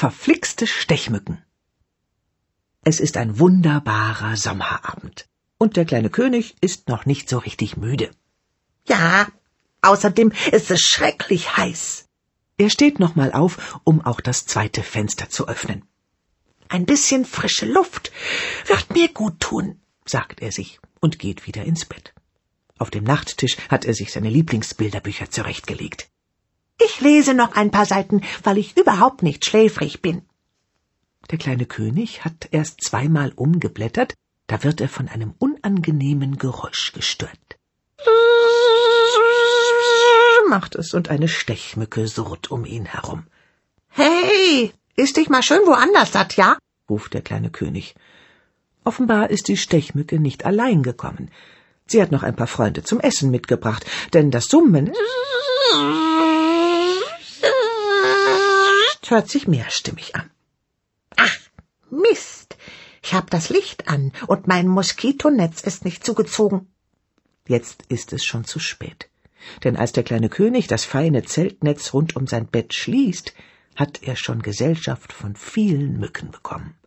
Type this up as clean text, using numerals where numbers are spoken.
Verflixte Stechmücken. Es ist ein wunderbarer Sommerabend, und der kleine König ist noch nicht so richtig müde. Ja, außerdem ist es schrecklich heiß. Er steht noch mal auf, um auch das zweite Fenster zu öffnen. Ein bisschen frische Luft wird mir gut tun, sagt er sich und geht wieder ins Bett. Auf dem Nachttisch hat er sich seine Lieblingsbilderbücher zurechtgelegt. Ich lese noch ein paar Seiten, weil ich überhaupt nicht schläfrig bin. Der kleine König hat erst 2-mal umgeblättert, da wird er von einem unangenehmen Geräusch gestört. Macht es, und eine Stechmücke surrt um ihn herum. Hey, ist dich mal schön woanders satt, ja? Ruft der kleine König. Offenbar ist die Stechmücke nicht allein gekommen. Sie hat noch ein paar Freunde zum Essen mitgebracht, denn das Summen hört sich mehrstimmig an. Ach, Mist, ich hab das Licht an und mein Moskitonetz ist nicht zugezogen. Jetzt ist es schon zu spät, denn als der kleine König das feine Zeltnetz rund um sein Bett schließt, hat er schon Gesellschaft von vielen Mücken bekommen.